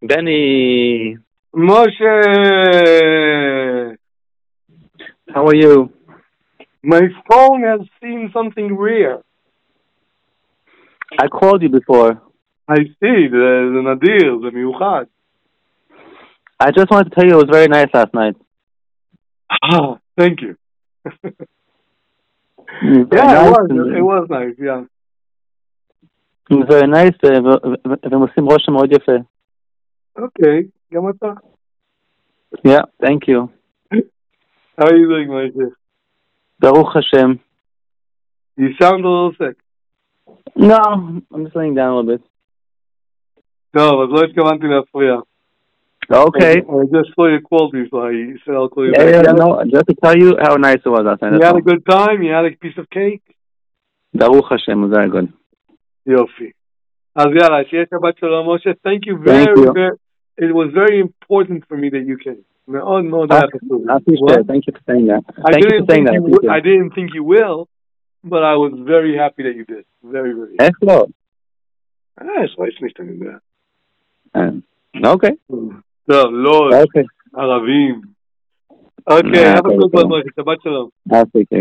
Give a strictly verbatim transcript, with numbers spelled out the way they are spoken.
Benny, Moshe! how are you? My phone has seen something rare. I called you before. I see, the, the nadir, the miuchad. I just wanted to tell you it was very nice last night. Ah, thank you. It was very Yeah, it nice was. and- It was nice, yeah. It was very nice, ו- ו- והם עושים רושם מאוד יפה. Okay, גם אתה. Yeah, thank you. How are you doing, Moshe? Baruch Hashem. You sound a little sick. No, I'm just laying down a little bit. טוב, אז לא התכוונתי להפריע. Okay. I just saw you called me, so I said I'll call you Yeah, back. yeah, no, just to tell you how nice it was last night. You that's had all. a good time? You had a piece of cake? Baruch Hashem was very good. יופי. אז יאללה, שיהיה שבת שלום, משה. Thank you Thank very, you. very, it was very important for me that you came. מאוד מאוד I היה חשוב. I appreciate it. Thank you for saying that. I Thank you didn't for saying think that. you Thank would, you. I didn't think you will, but I was very happy that you did. Very, very. איך לא? אה, יש לי שאתה יודע. אה, אוקיי. טוב, לא, אוקיי. ערבים. אוקיי, אה, have a טוב, good טוב. one, משה. שבת שלום. אוקיי.